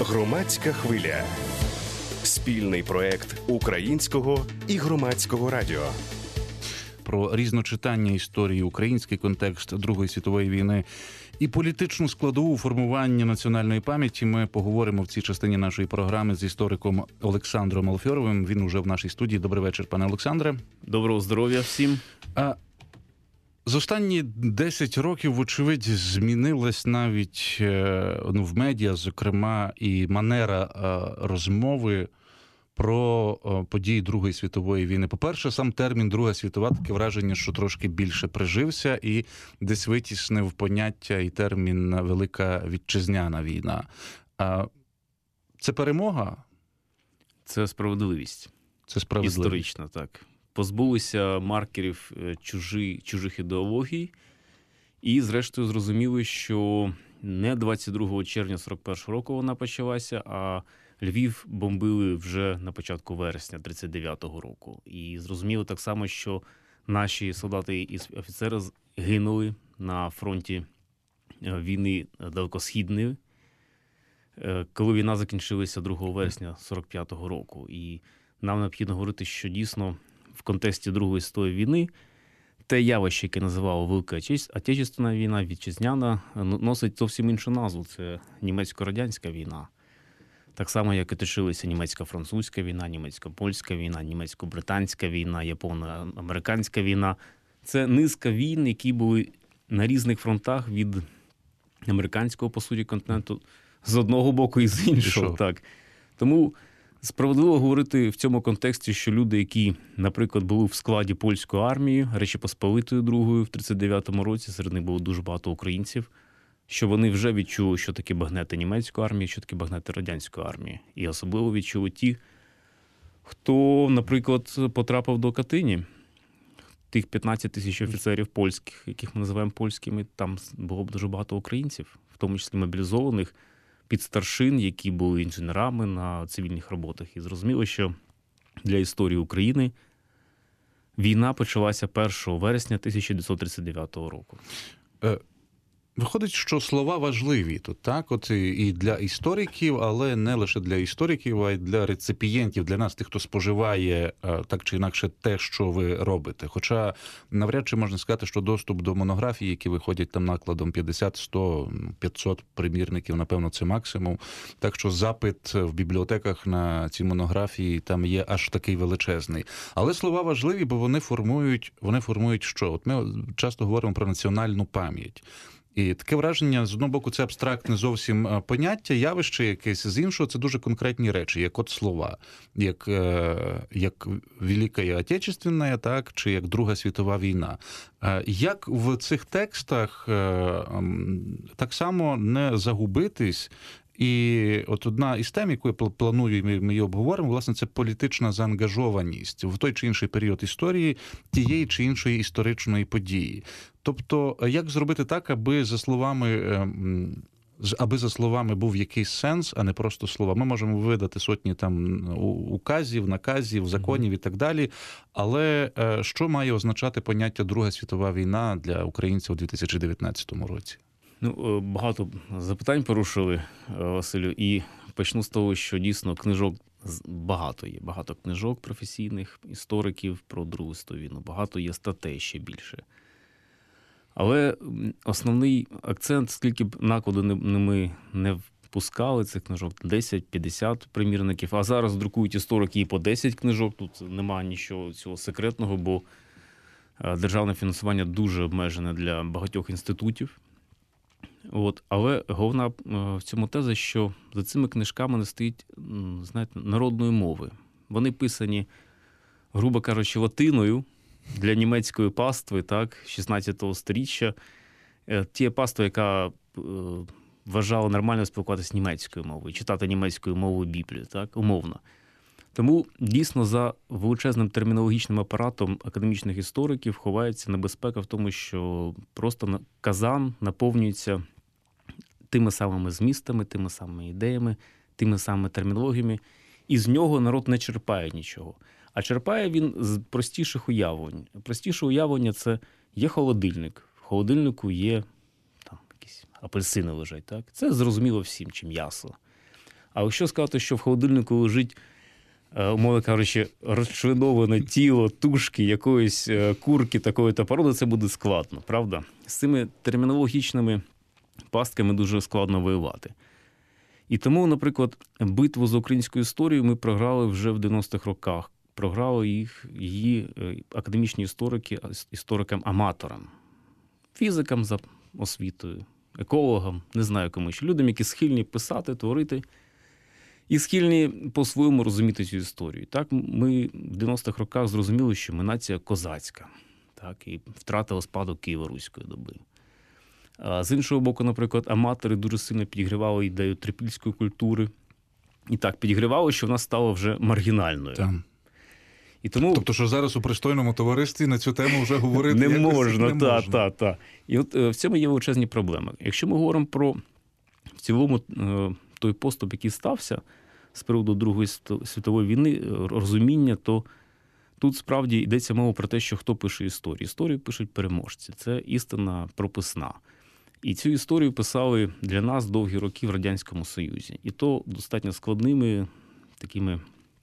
Громадська хвиля. Спільний проект Українського і Громадського радіо. Про різночитання історії, український контекст Другої світової війни і політичну складову формування національної пам'яті ми поговоримо в цій частині нашої програми з істориком Олександром Алфьоровим. Він уже в нашій студії. Добрий вечір, пане Олександре. Доброго здоров'я всім. За останні 10 років, вочевидь, змінилась навіть в медіа, зокрема, і манера розмови про події Другої світової війни. По-перше, сам термін Друга світова, таке враження, що трошки більше прижився і десь витіснив поняття і термін Велика Вітчизняна війна. Це перемога? Це справедливість. Це справедливість. Історична, так. Позбулися маркерів чужих ідеологій і, зрештою, зрозуміли, що не 22 червня 41-го року вона почалася, а Львів бомбили вже на початку вересня 39-го року. І зрозуміли так само, що наші солдати і офіцери гинули на фронті війни далекосхідної, коли війна закінчилася 2 вересня 45-го року. І нам необхідно говорити, що дійсно в контексті Другої світової війни те явище, яке називало Велика Отечественна війна, вітчизняна, носить зовсім іншу назву. Це німецько-радянська війна. Так само, як і точилися німецько-французька війна, німецько-польська війна, німецько-британська війна, японо-американська війна. Це низка війн, які були на різних фронтах від американського, по суті, континенту з одного боку і з іншого. Так. Тому справедливо говорити в цьому контексті, що люди, які, наприклад, були в складі польської армії, Речі Посполитої Другої в 39-му році, серед них було дуже багато українців, що вони вже відчули, що таке багнети німецької армії, що таке багнети радянської армії. І особливо відчули ті, хто, наприклад, потрапив до Катині. Тих 15 тисяч офіцерів польських, яких ми називаємо польськими, там було б дуже багато українців, в тому числі мобілізованих, під старшин, які були інженерами на цивільних роботах. І зрозуміло, що для історії України війна почалася 1 вересня 1939 року. Виходить, що слова важливі тут, так? От і для істориків, але не лише для істориків, а й для реципієнтів, для нас, тих, хто споживає так чи інакше те, що ви робите. Хоча навряд чи можна сказати, що доступ до монографій, які виходять там накладом 50, 100, 500 примірників, напевно, це максимум. Так що запит в бібліотеках на ці монографії там є аж такий величезний. Але слова важливі, бо вони формують що? От ми часто говоримо про національну пам'ять. І таке враження, з одного боку, це абстрактне зовсім поняття, явище якесь, з іншого це дуже конкретні речі, як от слова, як Велика Отечественна, так, чи як Друга світова війна. Як в цих текстах так само не загубитись? І от одна із тем, яку я планую, ми її обговоримо, власне, це політична заангажованість в той чи інший період історії тієї чи іншої історичної події. Тобто, як зробити так, аби за словами був якийсь сенс, а не просто слова. Ми можемо видати сотні там указів, наказів, законів і так далі, але що має означати поняття Друга світова війна для українців у 2019 році? Багато запитань порушили, Василю, і почну з того, що дійсно книжок багато є. Багато книжок професійних, істориків про Другу світову війну, багато є статей ще більше. Але основний акцент, скільки б накладу ми не впускали цих книжок, 10-50 примірників, а зараз друкують історики і по 10 книжок, тут немає нічого цього секретного, бо державне фінансування дуже обмежене для багатьох інститутів. Але головна в цьому теза, що за цими книжками не стоїть, знаєте, народної мови. Вони писані, грубо кажучи, латиною для німецької пастви, так, 16-го сторіччя. Ті паства, яка вважала нормально спілкуватися німецькою мовою, читати німецькою мовою Біблію, так, умовно. Тому дійсно за величезним термінологічним апаратом академічних істориків ховається небезпека в тому, що просто казан наповнюється тими самими змістами, тими самими ідеями, тими самими термінологіями, і з нього народ не черпає нічого. А черпає він з простіших уявлень. Простіше уявлення – це є холодильник. В холодильнику є там якісь апельсини лежать, так? Це зрозуміло всім, чи м'ясо. А якщо сказати, що в холодильнику лежить, умовно кажучи, розчленоване тіло тушки якоїсь курки такої-то породи, це буде складно, правда? З цими термінологічними пастками дуже складно воювати. І тому, наприклад, битву за українську історію ми програли вже в 90-х роках. Програли її академічні історики, історикам-аматорам, фізикам за освітою, екологам, не знаю кому ще, людям, які схильні писати, творити і схильні по-своєму розуміти цю історію. Так, ми в 90-х роках зрозуміли, що ми нація козацька, так, і втратила спадок Києво-Руської доби. А з іншого боку, наприклад, аматори дуже сильно підігрівали ідею трипільської культури. І так, підігрівали, що вона стала вже маргінальною. Там. І тому... Тобто, що зараз у пристойному товаристві на цю тему вже говорити не можна. Можна. І от в цьому є величезні проблеми. Якщо ми говоримо про в цілому той поступ, який стався з приводу Другої світової війни, розуміння, то тут справді йдеться мова про те, що хто пише історію. Історію пишуть переможці. Це істина прописна. І цю історію писали для нас довгі роки в Радянському Союзі. І то достатньо складними такими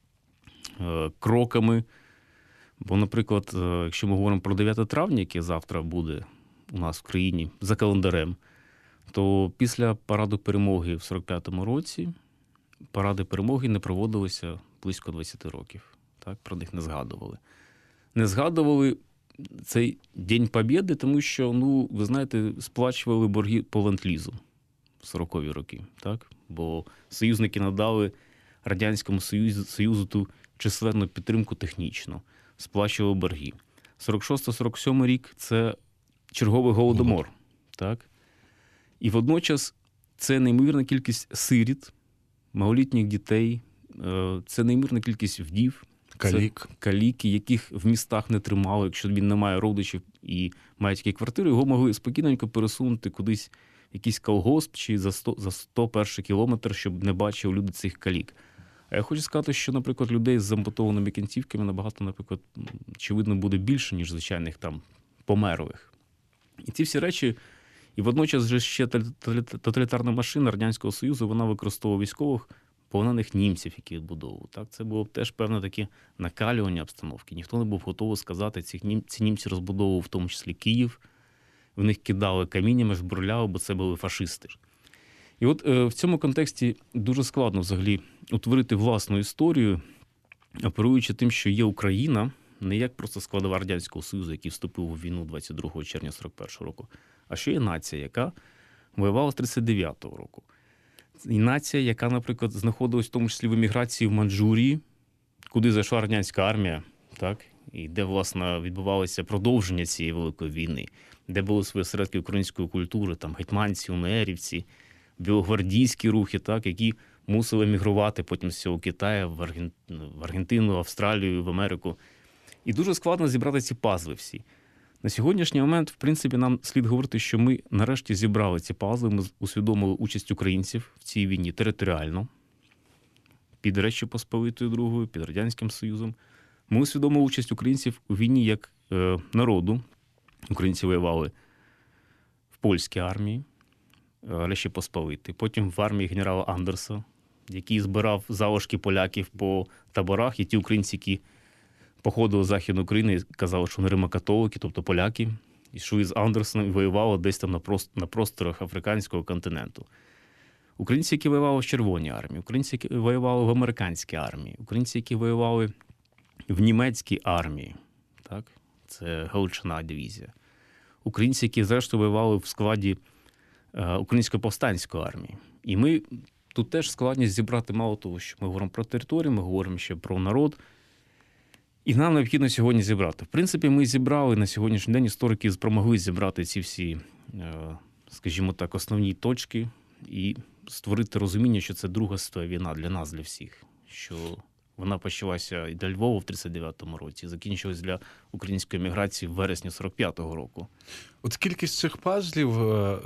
кроками. Бо, наприклад, якщо ми говоримо про 9 травня, яке завтра буде у нас в країні за календарем, то після параду перемоги в 45-му році паради перемоги не проводилися близько 20 років. Так, про них не згадували. Не згадували цей День Побєди, тому що, ви знаєте, сплачували борги по ленд-лізу в 40-ві роки. Так? Бо союзники надали Радянському Союзу ту численну підтримку технічно, сплачували борги. 46-47 рік – це черговий голодомор. Так? І водночас це неймовірна кількість сиріт, малолітніх дітей, це неймовірна кількість вдів, каліки, яких в містах не тримали. Якщо він не має родичів і має тільки квартиру, його могли спокійненько пересунути кудись в якийсь колгосп чи за 101 кілометр, щоб не бачили люди цих калік. А я хочу сказати, що, наприклад, людей з ампутованими кінцівками набагато, наприклад, очевидно, буде більше, ніж звичайних там померлих. І ці всі речі, і водночас же ще тоталітарна машина Радянського Союзу, вона використовувала військових полонених німців, які відбудовували. Так, це було теж певне таке накалювання обстановки. Ніхто не був готовий сказати, ці німці розбудовували в тому числі Київ, в них кидали каміннями, жбурляли, бо це були фашисти. І от в цьому контексті дуже складно взагалі утворити власну історію, оперуючи тим, що є Україна, не як просто складова Радянського Союзу, який вступив у війну 22 червня 41 року, а що є нація, яка воювала з 39-го року. І нація, яка, наприклад, знаходилась в тому числі в еміграції в Манчжурії, куди зайшла радянська армія, так? І де, власне, відбувалося продовження цієї великої війни, де були свої осередки української культури, там гетьманці, унерівці, білогвардійські рухи, так, які мусили емігрувати потім з цього Китаю в Аргентину, Австралію, в Америку. І дуже складно зібрати ці пазли всі. На сьогоднішній момент, в принципі, нам слід говорити, що ми нарешті зібрали ці пазли, ми усвідомили участь українців в цій війні територіально, під Реччю Посполитою Другою, під Радянським Союзом. Ми усвідомили участь українців у війні як народу. Українці воювали в польській армії, Речі Посполитої, потім в армії генерала Андерса, який збирав залишки поляків по таборах, і ті українці, які походили з Західної України і казали, що вони римокатолики, тобто поляки, йшли з Андерсоном і воювали десь там на просторах африканського континенту. Українці, які воювали в Червоній армії, українці, які воювали в американській армії, українці, які воювали в німецькій армії, так? Це Галичина дивізія. Українці, які зрештою воювали в складі Української повстанської армії. І ми тут теж складність зібрати мало того, що ми говоримо про територію, ми говоримо ще про народ. І нам необхідно сьогодні зібрати. В принципі, ми зібрали на сьогоднішній день, історики спромогли зібрати ці всі, скажімо так, основні точки і створити розуміння, що це Друга світова війна для нас, для всіх. Що вона почалася і для Львова в 39-му році, і закінчилась для української еміграції в вересні 45-го року. От кількість цих пазлів,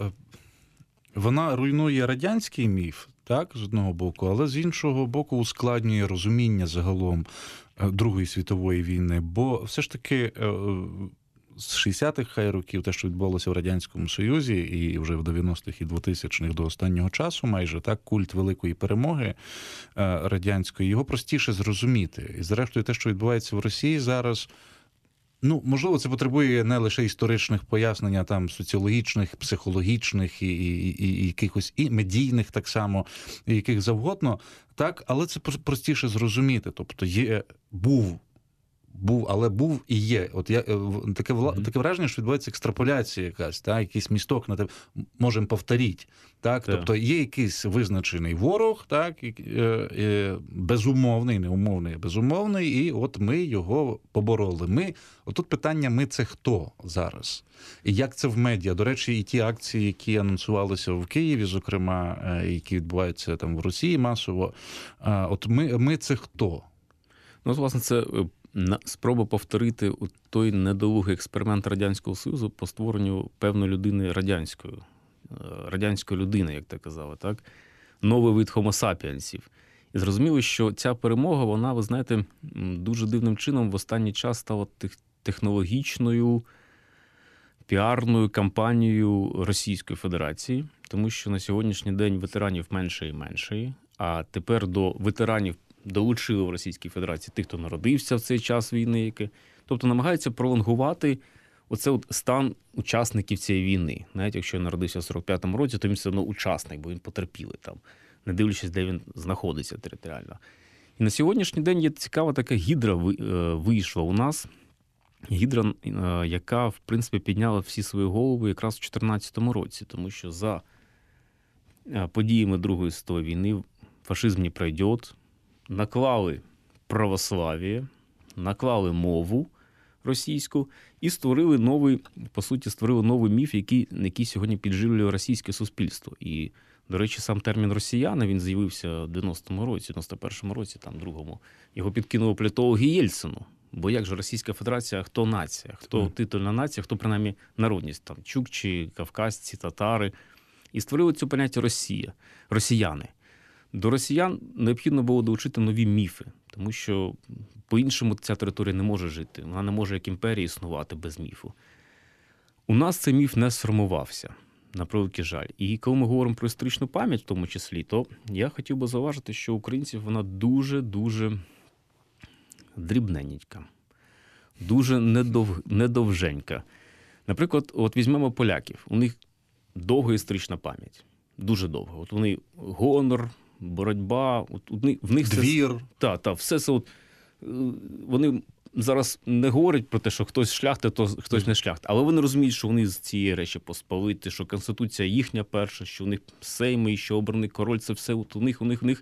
вона руйнує радянський міф, так, з одного боку, але з іншого боку ускладнює розуміння загалом Другої світової війни, бо все ж таки з 60-х хай років, те, що відбувалося в Радянському Союзі, і вже в 90-х і 2000-х до останнього часу майже, так, культ великої перемоги радянської, його простіше зрозуміти. І зрештою те, що відбувається в Росії зараз, ну, можливо, це потребує не лише історичних пояснень, а там соціологічних, психологічних і якихось і медійних так само, і яких завгодно, так, але це простіше зрозуміти. Тобто був і є. От таке враження, що відбувається екстраполяція якась, так, якийсь місток на те, можемо повторити. Так? Тобто є якийсь визначений ворог, так, безумовний, не умовний, а безумовний, і от ми його побороли. Отут питання, ми це хто зараз? І як це в медіа? До речі, і ті акції, які анонсувалися в Києві, зокрема, які відбуваються там в Росії масово, от ми це хто? Ну, власне, це спроба повторити той недолугий експеримент Радянського Союзу по створенню певної людини радянської людини, як ти казала, так? Новий вид Homo sapiensів. І зрозуміло, що ця перемога, вона, ви знаєте, дуже дивним чином в останній час стала технологічною, піарною кампанією Російської Федерації, тому що на сьогоднішній день ветеранів менше і менше, а тепер до ветеранів долучили в Російській Федерації тих, хто народився в цей час війни. Тобто намагаються пролонгувати оце от стан учасників цієї війни. Навіть якщо він народився в 45-му році, то він все одно учасник, бо він потерпілий там, не дивлячись, де він знаходиться територіально. І на сьогоднішній день є цікава така гідра вийшла у нас. Гідра, яка, в принципі, підняла всі свої голови якраз в 2014 році, тому що за подіями Другої світової війни фашизм не пройде, наклали православ'я, наклали мову російську і створили новий міф, який сьогодні підживлює російське суспільство. І, до речі, сам термін «росіяни», він з'явився в 90-му році, 91-му році, там, другому. Його підкинули політологи Єльцину. Бо як же Російська Федерація, хто нація, хто титульна нація, хто, принаймні, народність, там, чукчі, кавказці, татари. І створили це поняття росіяни. До росіян необхідно було долучити нові міфи, тому що по-іншому ця територія не може жити. Вона не може як імперія існувати без міфу. У нас цей міф не сформувався, на превеликий жаль. І коли ми говоримо про історичну пам'ять в тому числі, то я хотів би зауважити, що українців вона дуже-дуже дрібненька, дуже недовженька. Наприклад, от візьмемо поляків. У них довга історична пам'ять. Дуже довго. От вони гонор, боротьба, в них двір. Все це от, вони зараз не говорять про те, що хтось шляхта, то хтось не шляхта. Але вони розуміють, що вони з цієї речі посполиті, що Конституція їхня перша, що у них сейми, і що обраний король, це все от у них.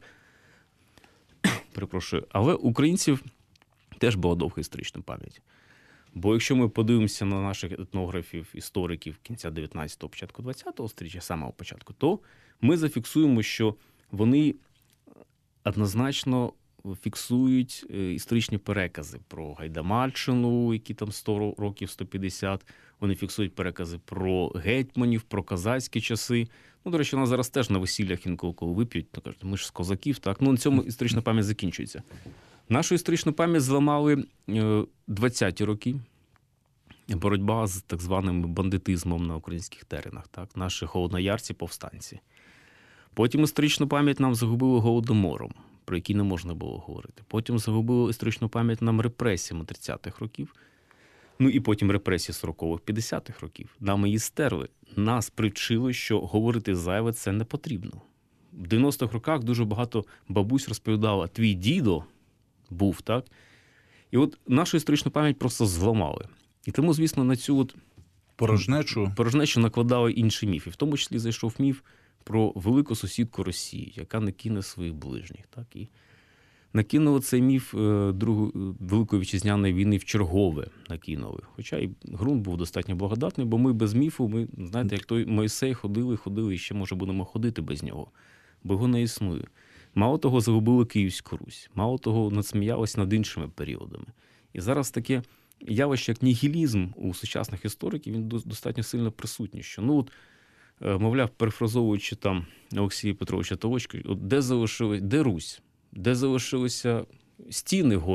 Перепрошую. Але українців теж була довга історична пам'ять. Бо якщо ми подивимося на наших етнографів, істориків кінця 19-го, початку 20-го сторіччя, самого початку, то ми зафіксуємо, що вони однозначно фіксують історичні перекази про Гайдамаччину, які там 100 років, 150. Вони фіксують перекази про гетьманів, про козацькі часи. Ну, до речі, у нас зараз теж на весіллях інколи, коли вип'ють, то кажуть, ми ж з козаків, так? Ну, на цьому історична пам'ять закінчується. Нашу історичну пам'ять зламали 20-ті роки. Боротьба з так званим бандитизмом на українських теренах. Так? Наші холодноярці-повстанці. Потім історичну пам'ять нам загубили голодомором, про який не можна було говорити. Потім загубили історичну пам'ять нам репресіями 30-х років. Ну і потім репресії 40-х, 50-х років. Нам її стерли. Нас привчили, що говорити зайве – це не потрібно. В 90-х роках дуже багато бабусь розповідала, твій дідо був, так? І от нашу історичну пам'ять просто зламали. І тому, звісно, на цю от порожнечу накладали інші міфи. В тому числі зайшов міф про велику сусідку Росії, яка не кине своїх ближніх. Так? І накинули цей міф Великої Вітчизняної війни в чергове накинули. Хоча і ґрунт був достатньо благодатний, бо ми без міфу, ми, знаєте, як той Мойсей ходили, і ще, може, будемо ходити без нього. Бо його не існує. Мало того, загубили Київську Русь. Мало того, надсміялись над іншими періодами. І зараз таке явище, як нігілізм у сучасних істориків, він достатньо сильно присутній. Що, ну, от, мовляв, перефразовуючи там Олексія Петровича Толочка, от де Русь? Де залишилися стіни голі?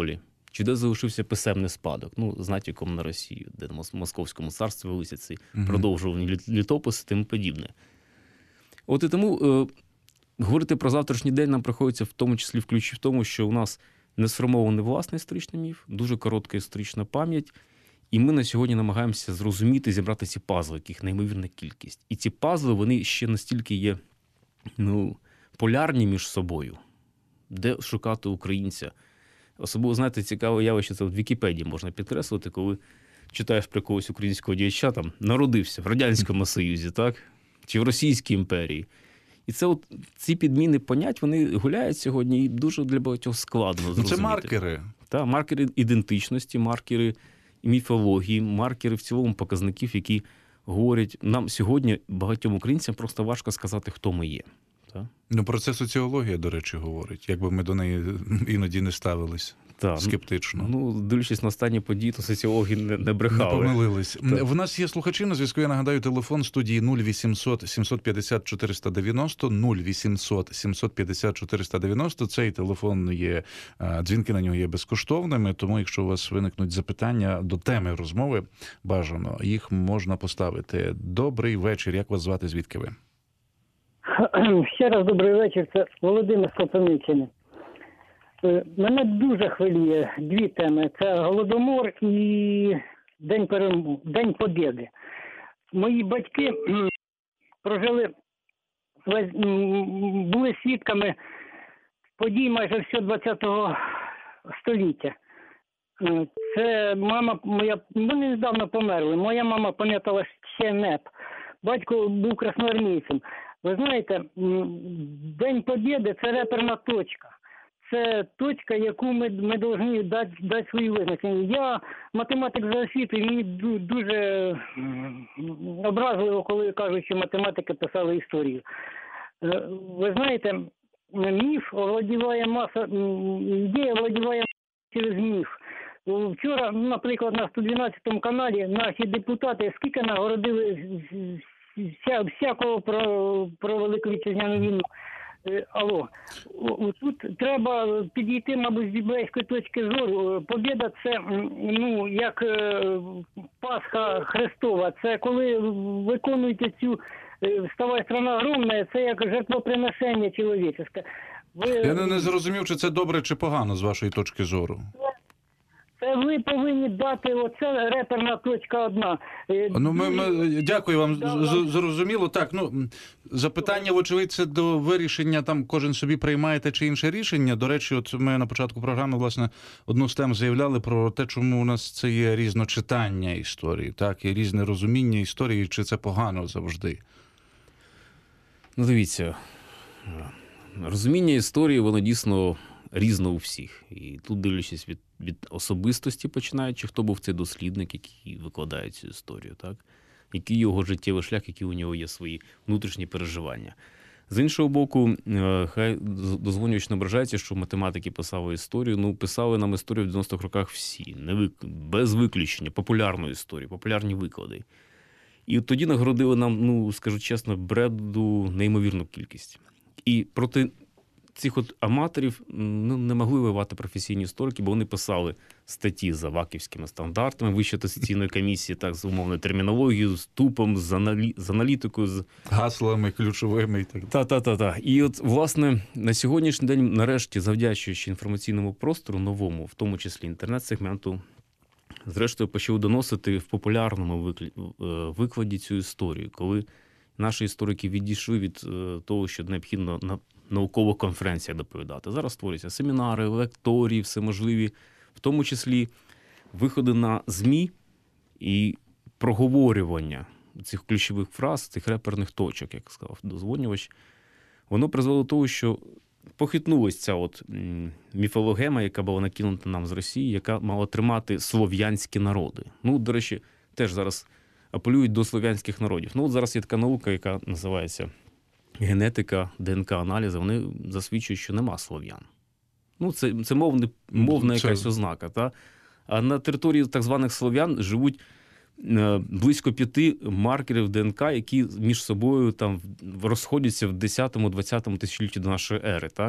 чи де залишився писемний спадок, ну, з натяком на Росію, де в Московському царстві велися ці продовжувані літописи, тим подібне. От і тому говорити про завтрашній день нам приходиться в тому числі в ключі в тому, що у нас не сформований власний історичний міф, дуже коротка історична пам'ять, і ми на сьогодні намагаємося зрозуміти, зібрати ці пазли, яких неймовірна кількість. І ці пазли, вони ще настільки є, ну, полярні між собою. Де шукати українця? Особливо, знаєте, цікаве явище, це в Вікіпедії можна підкреслити, коли читаєш про когось українського діяча, там, народився в Радянському Союзі, так? Чи в Російській імперії. І це от, ці підміни понять, вони гуляють сьогодні і дуже для багатьох складно зрозуміти. Це маркери. Так, маркери ідентичності, маркери міфології, маркери в цілому показників, які говорять, нам сьогодні багатьом українцям просто важко сказати, хто ми є. Так? Ну, про це соціологія, до речі, говорить, якби ми до неї іноді не ставились скептично. Ну, дивлячись на останні події, то соціологи не брехали. Не помилились. В нас є слухачі на зв'язку, я нагадаю, телефон студії 0800 750 490, 0800 750 490. Цей телефон є, дзвінки на нього є безкоштовними, тому якщо у вас виникнуть запитання до теми розмови, бажано, їх можна поставити. Добрий вечір, як вас звати, звідки ви? Ще раз добрий вечір, це Володимир з Кропивниччини. Мене дуже хвилює дві теми. Це Голодомор і День Побєди. Мої батьки були свідками подій майже всього ХХ століття. Це мама моя, вони недавно померли. Моя мама пам'ятала ще НЕП. Батько був красноармійцем. Ви знаєте, День Побєди – це реперна точка. Це точка, яку ми повинні дати свої визначення. Я математик за освітою, мені дуже образливо, коли кажуть, що математики писали історію. Ви знаєте, міф овладіває ідея овладіває через міф. Вчора, наприклад, на 112 каналі наші депутати скільки нагородили всякого про Велику Вітчизняну війну. Алло. Тут треба підійти, мабуть, з біблейської точки зору. Побєда – це, ну, як Пасха Христова. Це коли виконуєте цю «Вставай, страна огромна», це як жертвоприношення чоловічеське. Я не зрозумів, чи це добре, чи погано, з вашої точки зору. Це ви повинні дати, оце реперна точка одна. Ну, дякую вам, зрозуміло. Так, ну, запитання, вочевидь, це до вирішення, там кожен собі приймає те чи інше рішення. До речі, от ми на початку програми, власне, одну з тем заявляли про те, чому у нас це є різночитання історії, так, і різне розуміння історії, чи це погано завжди. Ну, дивіться, розуміння історії, воно дійсно різно у всіх. І тут, дивлячись від особистості починаючи, хто був цей дослідник, який викладає цю історію, так? Який його життєвий шлях, які у нього є свої внутрішні переживання. З іншого боку, хай дозвонювач не ображається, що математики писали історію. Ну, писали нам історію в 90-х роках всі, без виключення, популярну історію, популярні виклади. І от тоді нагородили нам, ну, скажу чесно, бреду неймовірну кількість. І проти цих от аматорів, ну, не могли воювати професійні історики, бо вони писали статті за ваківськими стандартами Вищої атестаційної комісії, так, з умовною термінологією, з тупом, з аналітикою, з гаслами ключовими і так. Та. І от, власне, на сьогоднішній день, нарешті, завдячуючи інформаційному простору новому, в тому числі інтернет-сегменту, зрештою почали доносити в популярному викладі цю історію, коли наші історики відійшли від того, що необхідно на наукових конференціях доповідати. Зараз створюються семінари, лекторії, всеможливі, в тому числі виходи на ЗМІ і проговорювання цих ключових фраз, цих реперних точок, як сказав дозвонювач. Воно призвело до того, що похитнулася ця от міфологема, яка була накинута нам з Росії, яка мала тримати слов'янські народи. Ну, до речі, теж зараз апелюють до слов'янських народів. Ну, от зараз є така наука, яка називається генетика, ДНК-аналізи, вони засвідчують, що нема слов'ян. Ну, це мовна якась ознака. Та? А на території так званих слов'ян живуть близько 5 маркерів ДНК, які між собою там розходяться в 10-20 тисячолітті до нашої ери. Так?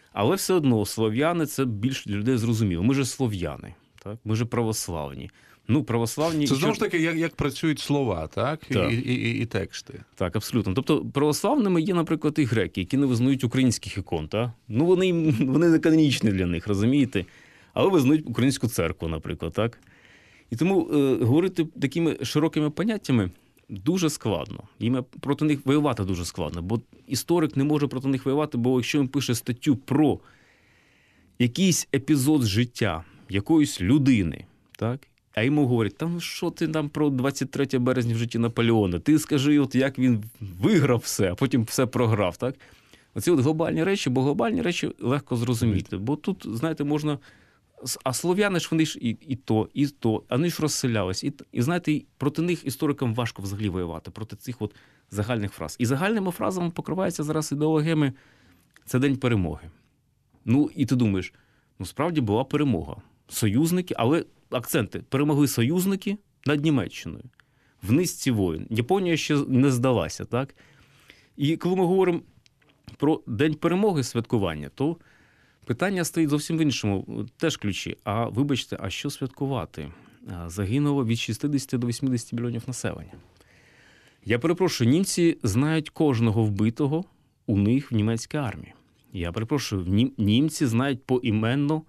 Але все одно слов'яни – це більш для людей зрозуміло. Ми же слов'яни, так? Ми же православні. Ну, православні... Це знову ж таки, як працюють слова, так? Так. І тексти. Так, абсолютно. Тобто православними є, наприклад, і греки, які не визнають українських ікон. Так? Ну, вони не канонічні для них, розумієте? Але визнають українську церкву, наприклад. Так? І тому говорити такими широкими поняттями дуже складно. Їм проти них воювати дуже складно. Бо історик не може проти них воювати, бо якщо він пише статтю про якийсь епізод з життя якоїсь людини, так? А йому говорять, там що ти там про 23 березня в житті Наполеона? Ти скажи, от як він виграв все, а потім все програв, так? Оці от глобальні речі, бо глобальні речі легко зрозуміти. Бо тут, знаєте, можна... А слов'яни ж вони ж і то, вони ж розселялись. І знаєте, проти них історикам важко взагалі воювати, проти цих от загальних фраз. І загальними фразами покриваються зараз ідеологіями «це День перемоги». Ну, і ти думаєш, ну, справді була перемога. Союзники, але акценти. Перемогли союзники над Німеччиною. В низці воїн. Японія ще не здалася, так? І коли ми говоримо про День перемоги святкування, то питання стоїть зовсім в іншому теж ключі. А вибачте, а що святкувати? Загинуло від 60 до 80 мільйонів населення. Я перепрошую, німці знають кожного вбитого у них в німецькій армії. Я перепрошую, німці знають поіменно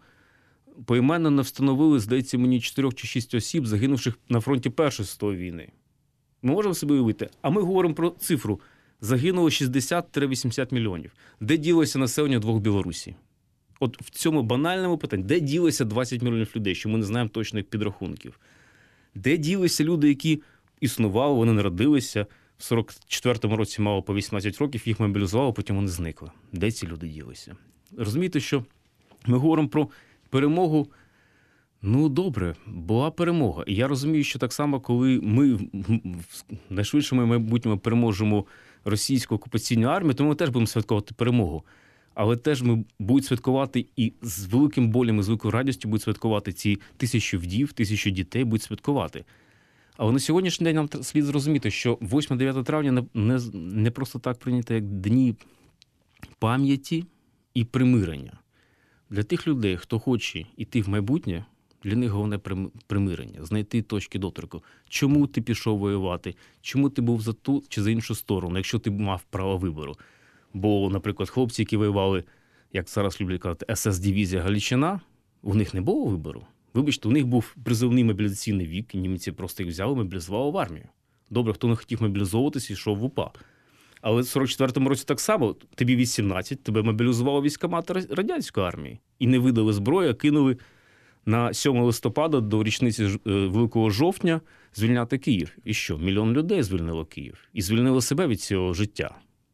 не встановили, здається, мені 4 чи 6 осіб, загинувших на фронті Першої світової війни. Ми можемо собі уявити. А ми говоримо про цифру. Загинуло 60-80 мільйонів. Де ділося населення двох Білорусій? От в цьому банальному питанні, де ділося 20 мільйонів людей, що ми не знаємо точних підрахунків? Де ділися люди, які існували, вони народилися, в 44-му році мало по 18 років, їх мобілізували, потім вони зникли. Де ці люди ділися? Розумієте, що ми говоримо про перемогу. Ну, добре, була перемога. І я розумію, що так само, коли ми в найшвидшому майбутньому переможемо російську окупаційну армію, то ми теж будемо святкувати перемогу. Але теж ми будуть святкувати і з великим болем, і з великою радістю будуть святкувати ці 1000 вдів, 1000 дітей будуть святкувати. Але на сьогоднішній день нам слід зрозуміти, що 8-9 травня не просто так прийнято, як дні пам'яті і примирення. Для тих людей, хто хоче йти в майбутнє, для них головне примирення, знайти точки доторку. Чому ти пішов воювати? Чому ти був за ту чи за іншу сторону, якщо ти мав право вибору? Бо, наприклад, хлопці, які воювали, як зараз люблять казати, СС-дивізія Галичина, у них не було вибору. Вибачте, у них був призовний мобілізаційний вік, і німці просто їх взяли і мобілізували в армію. Добре, хто не хотів мобілізовуватися, йшов в УПА. Але в 44-му році так само, тобі 18, тебе мобілізували військкомати радянської армії. І не видали зброю, а кинули на 7 листопада до річниці Великого жовтня звільняти Київ. І що? 1 мільйон людей звільнило Київ. І звільнило себе від цього життя.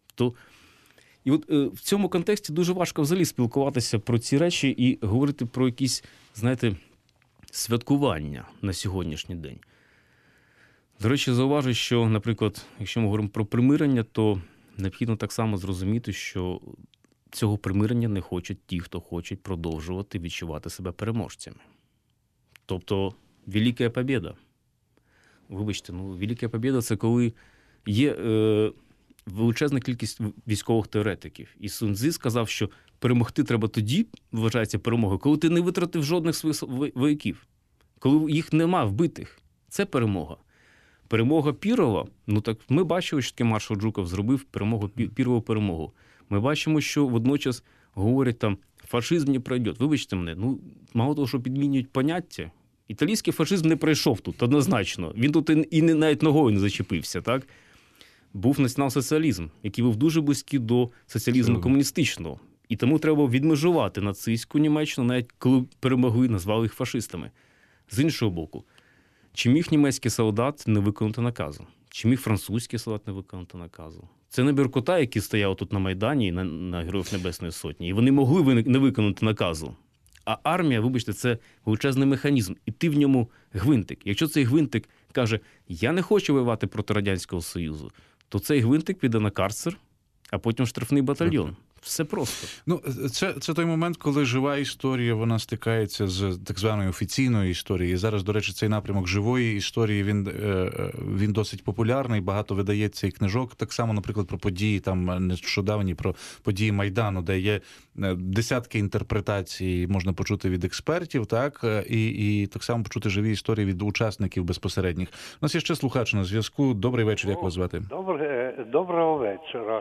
І от в цьому контексті дуже важко взагалі спілкуватися про ці речі і говорити про якісь, знаєте, святкування на сьогоднішній день. До речі, зауважу, що, наприклад, якщо ми говоримо про примирення, то необхідно так само зрозуміти, що цього примирення не хочуть ті, хто хочуть продовжувати відчувати себе переможцями. Тобто, Велика Побєда. Вибачте, Велика Побєда – це коли є величезна кількість військових теоретиків. І Сун Цзы сказав, що перемогти треба тоді, вважається перемогою, коли ти не витратив жодних своїх вояків. Коли їх нема вбитих. Це перемога. Перемога Пірова, так ми бачили, що таке маршал Жуков зробив Пірову перемогу. Ми бачимо, що водночас говорять там, фашизм не пройде. Вибачте мене, мало того, що підмінюють поняття, італійський фашизм не пройшов тут, однозначно. Він тут і навіть ногою не зачепився, так? Був націонал-соціалізм, який був дуже близький до соціалізму комуністичного. І тому треба відмежувати нацистську Німеччину, навіть коли перемогли, назвали їх фашистами. З іншого боку, чи міг німецький солдат не виконати наказу? Чи міг французький солдат не виконати наказу? Це не Беркута, які стояли тут на Майдані, на Героїв Небесної Сотні. І вони могли не виконати наказу. А армія, вибачте, це величезний механізм. І ти в ньому гвинтик. Якщо цей гвинтик каже, я не хочу воювати проти Радянського Союзу, то цей гвинтик піде на карцер, а потім штрафний батальйон. Все просто. Ну, це той момент, коли жива історія, вона стикається з так званою офіційною історією. І зараз, до речі, цей напрямок живої історії, він досить популярний, багато видається і книжок. Так само, наприклад, про події, там, нещодавні, про події Майдану, де є десятки інтерпретацій, можна почути від експертів, так, і так само почути живі історії від учасників безпосередніх. У нас є ще слухач на зв'язку. Добрий вечір, як вас звати? Доброго вечора.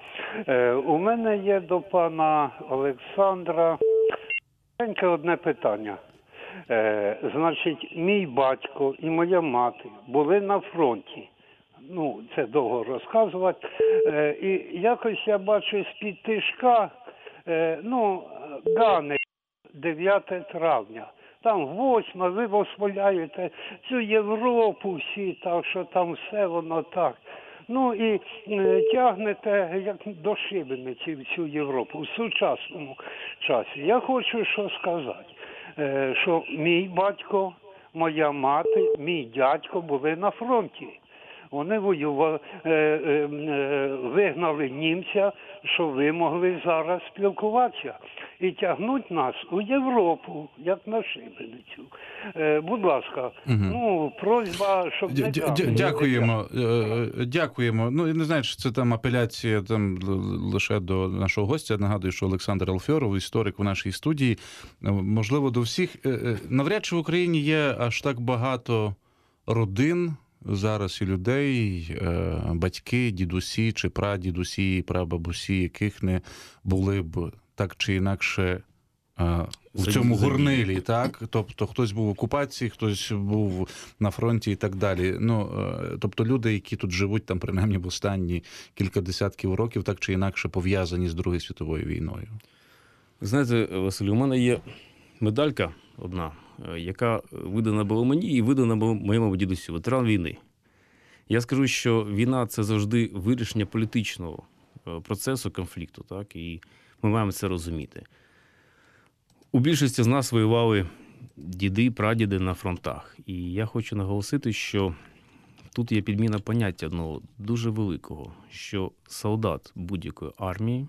У мене є до пана Олександра маленьке одне питання. Значить, мій батько і моя мати були на фронті. Ну, це довго розказувати. І якось я бачу з-під тишка, Гани, 9 травня. Там 8, ви восхваляєте цю Європу всі, так що там все воно так. Ну і тягнете як до шибениці всю Європу в сучасному часі. Я хочу що сказати, що мій батько, моя мати, мій дядько були на фронті. Вони воювали, вигнали німця, що ви могли зараз спілкуватися. І тягнуть нас у Європу, як на шибеницю. Будь ласка, просьба, щоб не Дякуємо. Дякуємо. Ну, я не знаю, чи це там апеляція там лише до нашого гостя. Нагадую, що Олександр Алфьоров, історик в нашій студії. Можливо, до всіх. Навряд чи в Україні є аж так багато родин зараз і людей, батьки, дідусі чи прадідусі, прабабусі, яких не були б так чи інакше в цьому горнилі, так? Тобто хтось був в окупації, хтось був на фронті і так далі. Тобто люди, які тут живуть, там принаймні в останні кілька десятків років, так чи інакше пов'язані з Другою світовою війною. Знаєте, Василь, у мене є медалька одна, яка видана була мені і видана моєму дідусю, ветеран війни. Я скажу, що війна – це завжди вирішення політичного процесу, конфлікту, так? І ми маємо це розуміти. У більшості з нас воювали діди, прадіди на фронтах. І я хочу наголосити, що тут є підміна поняття одного дуже великого, що солдат будь-якої армії,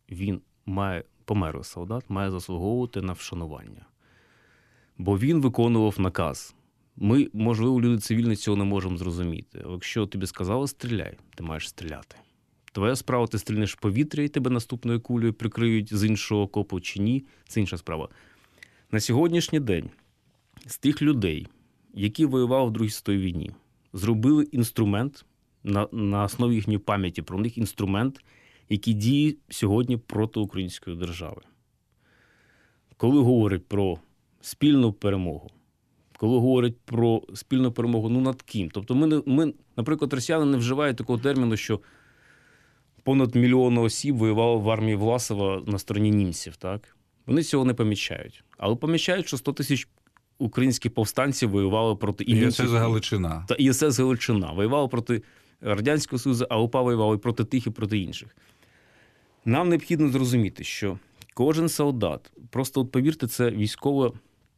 померлий солдат, має заслуговувати на вшанування. Бо він виконував наказ. Ми, можливо, люди цивільні цього не можемо зрозуміти. Але якщо тобі сказали «стріляй», ти маєш стріляти. Твоя справа, ти стрільнеш в повітря і тебе наступною кулею прикриють з іншого окопу чи ні, це інша справа. На сьогоднішній день з тих людей, які воювали в Другій світовій війні, зробили інструмент, на основі їхньої пам'яті про них інструмент, який діє сьогодні проти української держави. Коли говорять про спільну перемогу, коли говорять про спільну перемогу, над ким? Тобто ми, наприклад, росіяни не вживають такого терміну, що понад 1 мільйон осіб воювало в армії Власова на стороні німців, так? Вони цього не помічають. Але помічають, що 100 тисяч українських повстанців воювали проти німців. І це Галичина. І це Галичина. Воювали проти Радянського Союзу, а УПА воювали і проти тих, і проти інших. Нам необхідно зрозуміти, що кожен солдат, просто повірте, це військова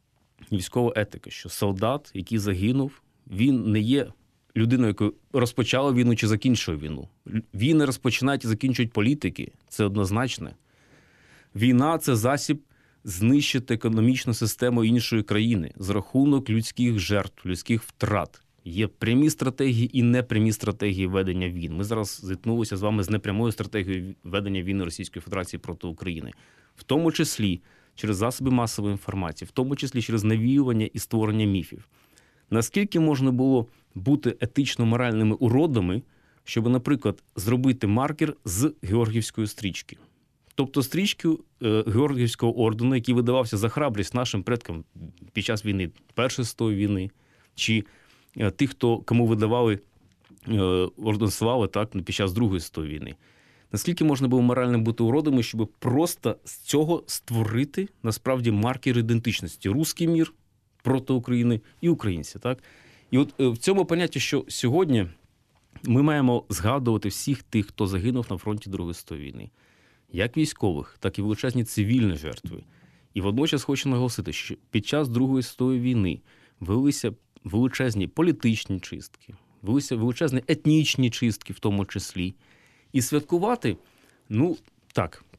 етика, що солдат, який загинув, він не є людиною, яка розпочала війну чи закінчує війну. Війни розпочинають і закінчують політики. Це однозначно. Війна – це засіб знищити економічну систему іншої країни за рахунок людських жертв, людських втрат. Є прямі стратегії і непрямі стратегії ведення війн. Ми зараз зіткнулися з вами з непрямою стратегією ведення війни Російської Федерації проти України. В тому числі через засоби масової інформації, в тому числі через навіювання і створення міфів. Наскільки можна було бути етично-моральними уродами, щоб, наприклад, зробити маркер з Георгіївської стрічки? Тобто стрічку Георгіївського ордену, який видавався за храбрість нашим предкам під час війни, Першої світової війни, чи тих, кому видавали орден слави, так, під час Другої світової війни. Наскільки можна було морально бути уродами, щоб просто з цього створити, насправді, маркер ідентичності? Руський мір проти України і українці, так? І от в цьому понятті, що сьогодні ми маємо згадувати всіх тих, хто загинув на фронті Другої світової війни. Як військових, так і величезні цивільні жертви. І водночас хочу наголосити, що під час Другої світової війни велися величезні політичні чистки, велися величезні етнічні чистки в тому числі. І святкувати,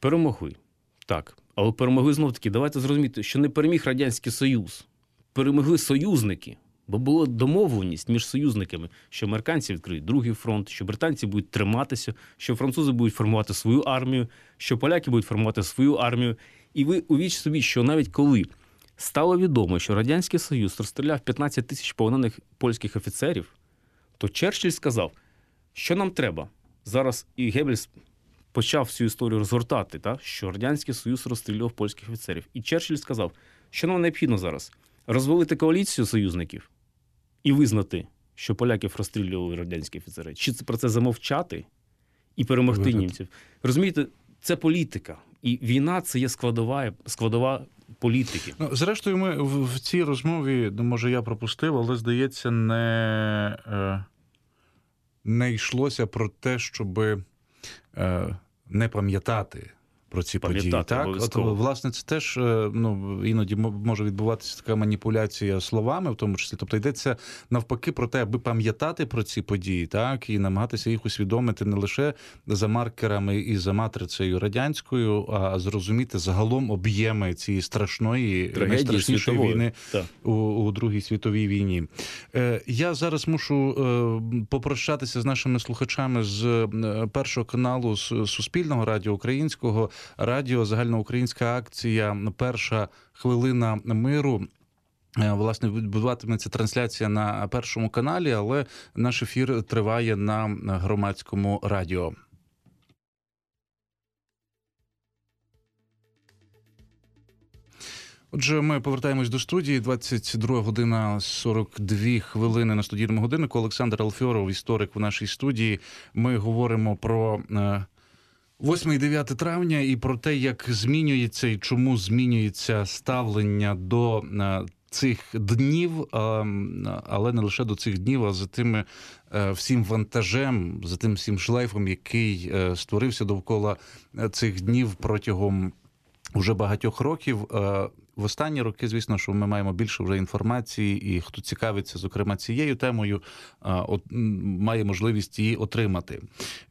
Перемогли. Так. Але перемогли знов-таки, давайте зрозуміти, що не переміг Радянський Союз. Перемогли союзники. Бо була домовленість між союзниками, що американці відкриють другий фронт, що британці будуть триматися, що французи будуть формувати свою армію, що поляки будуть формувати свою армію. І ви увічте собі, що навіть коли стало відомо, що Радянський Союз розстріляв 15 тисяч полонених польських офіцерів, то Черчилль сказав, що нам треба. Зараз і Геббельс почав всю історію розгортати, що Радянський Союз розстрілював польських офіцерів. І Черчилль сказав, що нам необхідно зараз розвалити коаліцію союзників і визнати, що поляків розстрілювали радянські офіцери. Чи про це замовчати і перемогти німців? Розумієте, це політика. І війна – це є складова політики. Ну, зрештою, ми в цій розмові, може я пропустив, але, здається, не йшлося про те, щоб не пам'ятати про ці події. Так? От, власне, це теж іноді може відбуватися така маніпуляція словами, в тому числі. Тобто йдеться навпаки про те, аби пам'ятати про ці події, так, і намагатися їх усвідомити не лише за маркерами і за матрицею радянською, а зрозуміти загалом об'єми цієї страшної, найстрашнішої війни у Другій світовій війні. Я зараз мушу попрощатися з нашими слухачами з Першого каналу, з Суспільного радіо Українського. Радіо, загальноукраїнська акція «Перша хвилина миру». Власне, відбуватиметься трансляція на Першому каналі, але наш ефір триває на Громадському радіо. Отже, ми повертаємось до студії. 22 година 42 хвилини на студійному годиннику. Олександр Алфьоров, історик в нашій студії. Ми говоримо про 8 і 9 травня і про те, як змінюється і чому змінюється ставлення до цих днів, але не лише до цих днів, а за тим всім вантажем, за тим всім шлейфом, який створився довкола цих днів протягом уже багатьох років. В останні роки, звісно, що ми маємо більше вже інформації, і хто цікавиться, зокрема, цією темою, має можливість її отримати.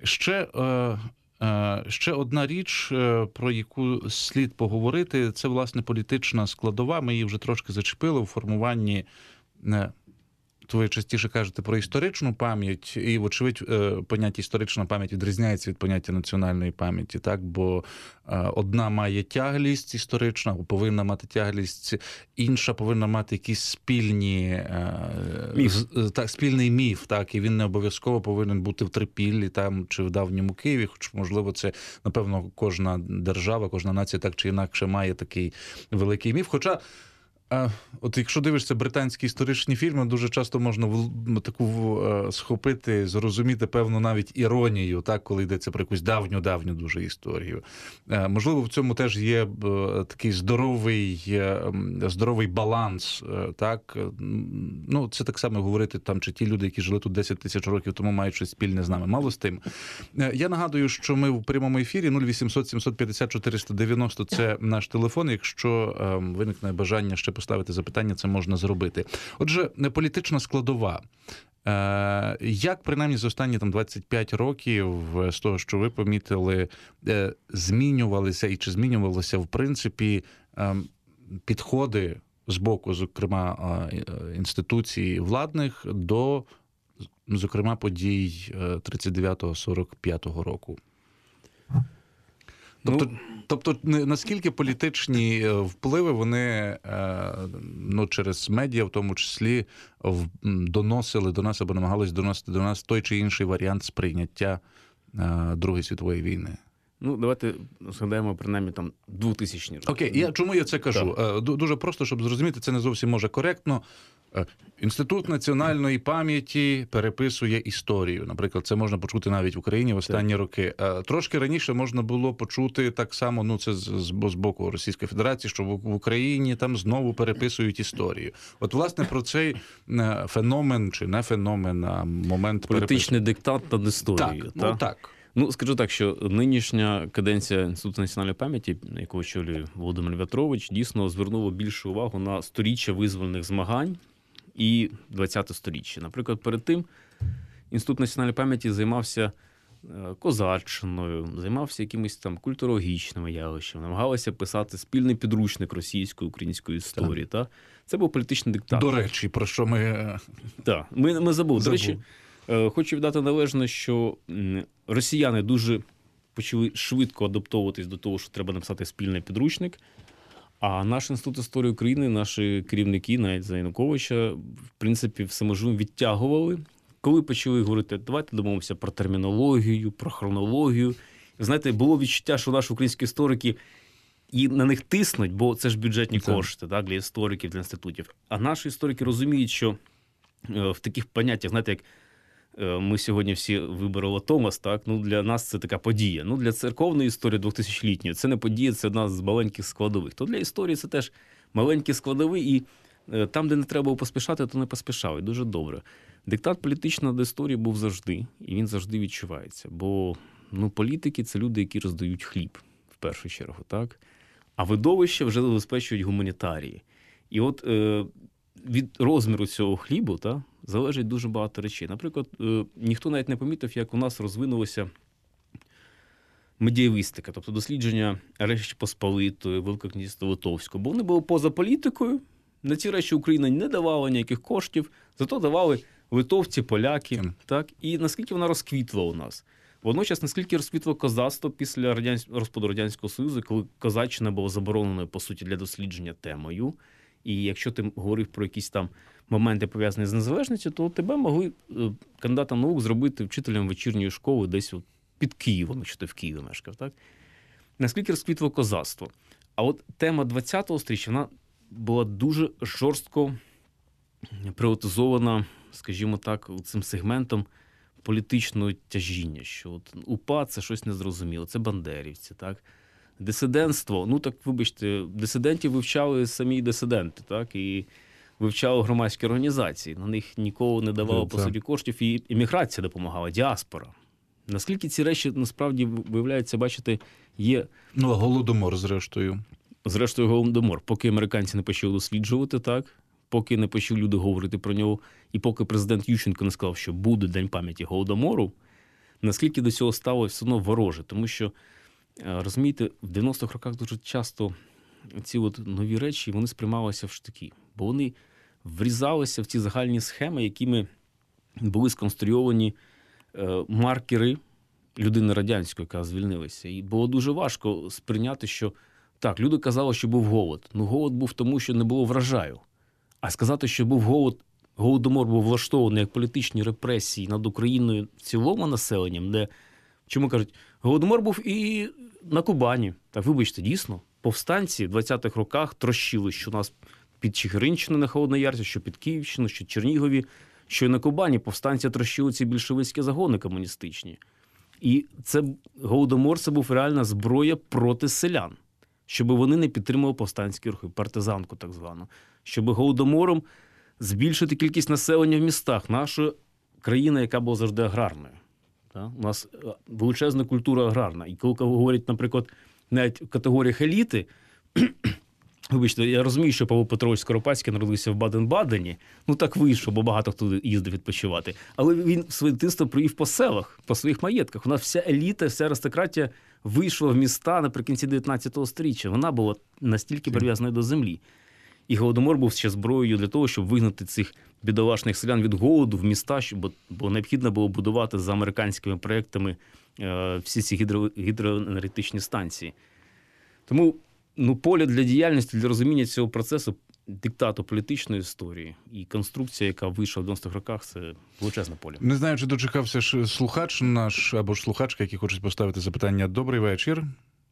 Ще одна річ, про яку слід поговорити, це, власне, політична складова. Ми її вже трошки зачепили у формуванні, то ви частіше кажете про історичну пам'ять, і, вочевидь, поняття історична пам'ять відрізняється від поняття національної пам'яті, так? Бо одна має тяглість історична, повинна мати тяглість, інша повинна мати якісь спільний міф, так? І він не обов'язково повинен бути в Трипіллі там, чи в давньому Києві, хоч, можливо, це, напевно, кожна держава, кожна нація так чи інакше має такий великий міф. Хоча от якщо дивишся британські історичні фільми, дуже часто можна таку схопити, зрозуміти певну навіть іронію, так, коли йдеться про якусь давню дуже історію. Можливо, в цьому теж є такий здоровий баланс, так. Ну, це так само говорити там, чи ті люди, які жили тут 10 тисяч років тому, мають щось спільне з нами. Мало з тим. Я нагадую, що ми в прямому ефірі 0800 750 490 – це наш телефон. Якщо виникне бажання ще поставити запитання, це можна зробити. Отже, політична складова. Як, принаймні, за останні 25 років, з того, що ви помітили, змінювалися і чи змінювалися, в принципі, підходи з боку, зокрема, інституцій владних до, зокрема, подій 39-45 року? Тобто, наскільки політичні впливи вони через медіа, в тому числі, доносили до нас або намагалися доносити до нас той чи інший варіант сприйняття Другої світової війни? Ну, давайте згадаємо, принаймні, там 2000-ні роки. Окей, чому я це кажу? Дуже просто, щоб зрозуміти, це не зовсім може коректно. Інститут національної пам'яті переписує історію. Наприклад, це можна почути навіть в Україні в останні роки. Трошки раніше можна було почути так само, це з боку Російської Федерації, що в Україні там знову переписують історію. От, власне, про цей феномен, чи не феномен, а момент політичний диктат над історією. Так. Скажу так, що нинішня каденція Інституту національної пам'яті, яку очолює Володимир В'ятрович, дійсно звернула більшу увагу на сторіччя визвольних змагань і 20-те сторіччя. Наприклад, перед тим Інститут національної пам'яті займався козаччиною, займався якимись там культурологічними явищами, намагалися писати спільний підручник російської, української історії. Та? Це був політичний диктатор. До речі, про що ми... Так, ми забули. До речі, хочу віддати належне, що росіяни дуже почали швидко адаптовуватись до того, що треба написати спільний підручник, а наш Інститут історії України, наші керівники, навіть за Януковича, в принципі, всеможливо відтягували. Коли почали говорити, давайте домовимося про термінологію, про хронологію. Знаєте, було відчуття, що наші українські історики і на них тиснуть, бо це ж бюджетні кошти, так, для істориків, для інститутів. А наші історики розуміють, що в таких поняттях, знаєте, як ми сьогодні всі вибороли Томас, так, ну для нас це така подія. Ну для церковної історії 2000-літньої це не подія, це одна з маленьких складових. То для історії це теж маленькі складові, і там, де не треба було поспішати, то не поспішали. Дуже добре. Диктат політичної до історії був завжди, і він завжди відчувається. Бо політики – це люди, які роздають хліб, в першу чергу, так? А видовища вже забезпечують гуманітарії. І от від розміру цього хлібу залежить дуже багато речей. Наприклад, ніхто навіть не помітив, як у нас розвинулася медієвістика, тобто дослідження Речі Посполитої, Великого князівства Литовського. Бо вони були поза політикою, на ці речі Україна не давала ніяких коштів, зато давали литовці, поляки. Так? І наскільки вона розквітла у нас. Водночас, наскільки розквітло козацтво після розпаду Радянського Союзу, коли козаччина була забороненою, по суті, для дослідження темою. І якщо ти говорив про якісь там моменти, пов'язані з незалежністю, то тебе могли кандидатом наук зробити вчителем вечірньої школи десь під Києвом, якщо ти в Києві мешкав. Так? Наскільки розквітло козацтво. А от тема 20-го сторіччя, вона була дуже жорстко приватизована, скажімо так, цим сегментом політичного тяжіння, що от УПА – це щось незрозуміло, це бандерівці, так? Дисидентство, так, вибачте, дисидентів вивчали самі дисиденти, так? І вивчали громадські організації. На них нікого не давало, по суті, коштів, і еміграція допомагала, діаспора. Наскільки ці речі, насправді, виявляється, бачите, є... Голодомор, зрештою. Зрештою, Голодомор. Поки американці не почали досліджувати, так? Поки не почали люди говорити про нього, і поки президент Ющенко не сказав, що буде День пам'яті Голодомору, наскільки до цього стало все одно вороже. Тому що, розумієте, в 90-х роках дуже часто ці нові речі, вони сприймалися в штики. Бо вони врізалися в ці загальні схеми, якими були сконструйовані маркери людини радянської, яка звільнилася. І було дуже важко сприйняти, що так, люди казали, що був голод. Голод був тому, що не було врожаю. А сказати, що був Голодомор був влаштований як політичні репресії над Україною в цілому населенням, де, чому кажуть, Голодомор був і на Кубані. Так, вибачте, дійсно, повстанці в 20-х роках трощили, що у нас під Чигиринщиною на Холодноярці, що під Київщиною, що Чернігові, що і на Кубані повстанці трощили ці більшовицькі загони комуністичні. І це Голодомор – це був реальна зброя проти селян, щоб вони не підтримували повстанські рухи, партизанку так звану. Щоб Голодомором збільшити кількість населення в містах. Наша країна, яка була завжди аграрною. У нас величезна культура аграрна. І коли говорять, наприклад, навіть в категоріях еліти, вибачте, я розумію, що Павло Петрович Скоропадський народився в Баден-Бадені, так вийшло, бо багато хто їздив відпочивати. Але він в своє дитинство провів по селах, по своїх маєтках. У нас вся еліта, вся аристократія вийшла в міста наприкінці 19 сторіччя. Вона була настільки прив'язана до землі. І Голодомор був ще зброєю для того, щоб вигнати цих бідолашних селян від голоду в міста, бо необхідно було будувати за американськими проєктами всі ці гідроенергетичні станції. Тому поле для діяльності, для розуміння цього процесу, диктату політичної історії і конструкція, яка вийшла в 90-х роках, це величезне поле. Не знаю, чи дочекався ж слухач наш або ж слухачка, які хочуть поставити запитання. Добрий вечір.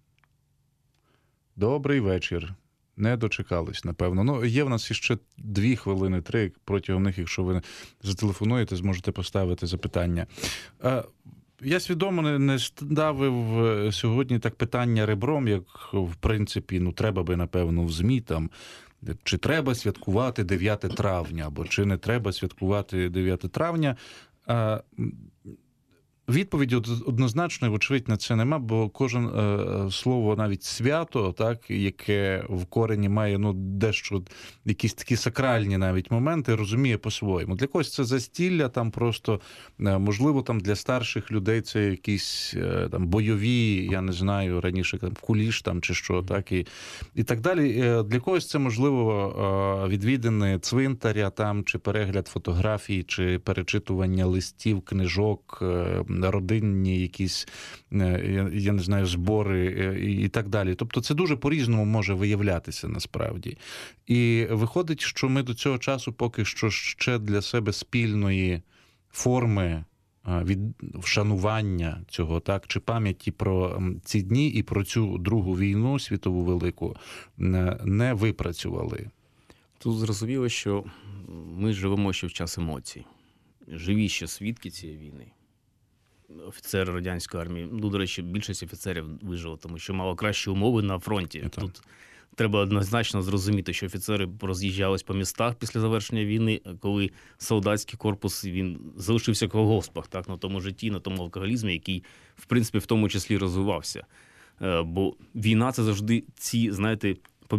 Добрий вечір. Не дочекались, напевно. Є в нас іще 2 хвилини, 3, протягом них, якщо ви зателефонуєте, зможете поставити запитання. Я свідомо не ставив сьогодні так питання ребром, як, в принципі, треба би, напевно, в ЗМІ там, чи треба святкувати 9 травня, або чи не треба святкувати 9 травня. Відповіді однозначної, вочевидь, на це нема, бо кожен слово, навіть свято, так, яке в корені має дещо, якісь такі сакральні навіть моменти, розуміє по-своєму. Для когось це застілля, там просто, можливо, там для старших людей це якісь там бойові, я не знаю, раніше там куліш там чи що, так, і так далі. Для когось це, можливо, відвідини цвинтаря там, чи перегляд фотографій, чи перечитування листів, книжок, родинні якісь, я не знаю, збори і так далі. Тобто це дуже по-різному може виявлятися насправді. І виходить, що ми до цього часу поки що ще для себе спільної форми від вшанування цього, так, чи пам'яті про ці дні і про цю Другу війну світову велику не випрацювали. Тут зрозуміло, що ми живемо ще в час емоцій. Живі ще свідки цієї війни. Офіцери радянської армії, до речі, більшість офіцерів вижило, тому що мало кращі умови на фронті. Тут треба однозначно зрозуміти, що офіцери роз'їжджались по містах після завершення війни, коли солдатський корпус, він залишився в колгоспах, так, на тому житті, на тому алкоголізмі, який, в принципі, в тому числі розвивався. Бо війна – це завжди ці, знаєте,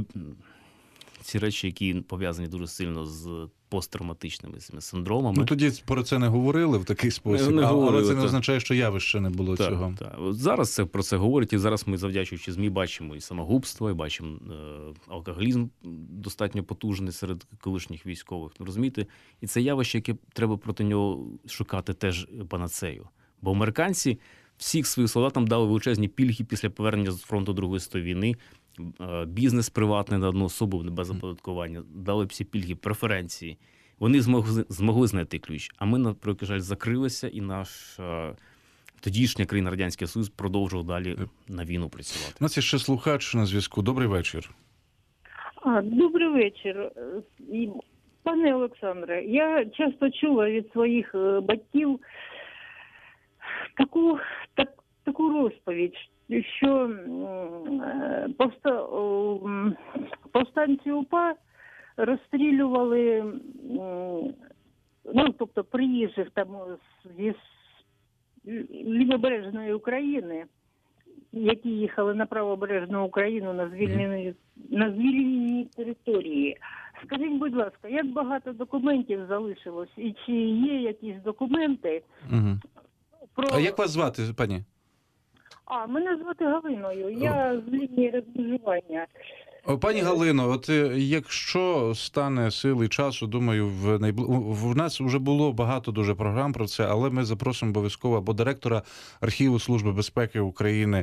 ці речі, які пов'язані дуже сильно з посттравматичними синдромами. Тоді про це не говорили в такий спосіб, але це не означає, що явище не було цього. Так. От зараз про це говорять, і зараз ми, завдячуючи ЗМІ, бачимо і самогубство, і бачимо алкоголізм достатньо потужний серед колишніх військових. Розумієте? І це явище, яке треба проти нього шукати теж панацею. Бо американці всіх своїм солдатам дали величезні пільги після повернення з фронту Другої світової війни, бізнес приватний на одну особу без оподаткування, дали всі пільги, преференції. Вони змогли знайти ключ. А ми, на превеликий жаль, закрилися, і наш тодішня країна Радянський Союз продовжував далі на війну працювати. У нас є ще слухач на зв'язку. Добрий вечір. Добрий вечір. Пане Олександре, я часто чула від своїх батьків таку розповідь, що повстанці УПА розстрілювали, тобто приїжджих там зі лівобережної України, які їхали на правобережну Україну на звільнені території. Скажіть, будь ласка, як багато документів залишилось і чи є якісь документи? А як вас звати, пані? Мене звати Галиною, я з лінії розмежування. Пані Галино, от якщо стане сили і часу, думаю, в нас вже було багато дуже програм про це, але ми запросимо обов'язково або директора архіву Служби безпеки України,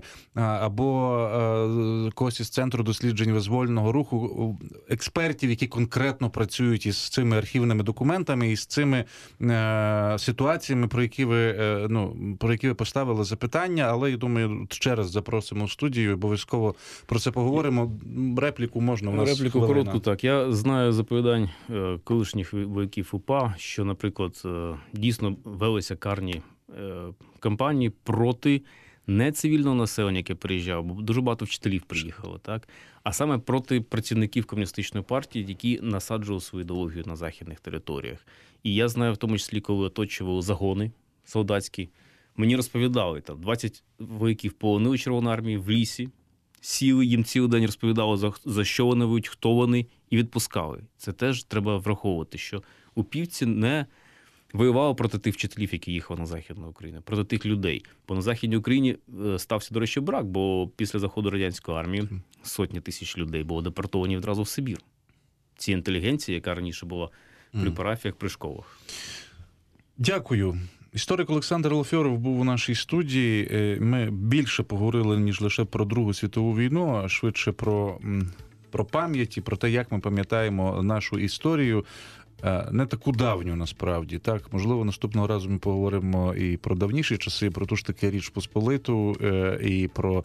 або когось із Центру досліджень визвольного руху, експертів, які конкретно працюють із цими архівними документами і з цими ситуаціями, про які ви поставили запитання, але, я думаю, ще раз запросимо в студію, обов'язково про це поговоримо. Репліку можна, у нас репліку хвилина. коротку, так. Я знаю з оповідань колишніх вояків УПА, що, наприклад, дійсно велися карні кампанії проти не цивільного населення, яке приїжджало, бо дуже багато вчителів приїхало, так? А саме проти працівників комуністичної партії, які насаджували свою ідеологію на західних територіях. І я знаю, в тому числі, коли оточували загони солдатські, мені розповідали, там 20 вояків полонили Червоної армії в лісі, сіли, їм цілий день розповідали, за що вони воюють, хто вони, і відпускали. Це теж треба враховувати, що упівці не воювали проти тих вчителів, які їхали на Західну Україну, проти тих людей. Бо на Західній Україні стався, до речі, брак, бо після заходу радянської армії сотні тисяч людей було депортовані відразу в Сибір. Ці інтелігенції, яка раніше була при парафіях, при школах. Дякую. Історик Олександр Лофьоров був у нашій студії. Ми більше поговорили, ніж лише про Другу світову війну, а швидше про пам'ять і про те, як ми пам'ятаємо нашу історію. Не таку давню, насправді. Так, можливо, наступного разу ми поговоримо і про давніші часи, про ту ж таки Річ Посполиту, і про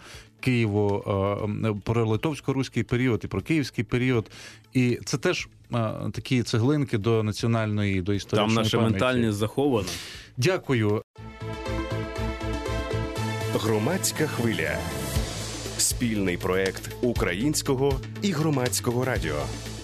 про литовсько-руський період, і про київський період. І це теж такі цеглинки до національної, до історичної пам'яті. Там наша ментальність захована. Дякую. Громадська хвиля. Спільний проект Українського і Громадського радіо.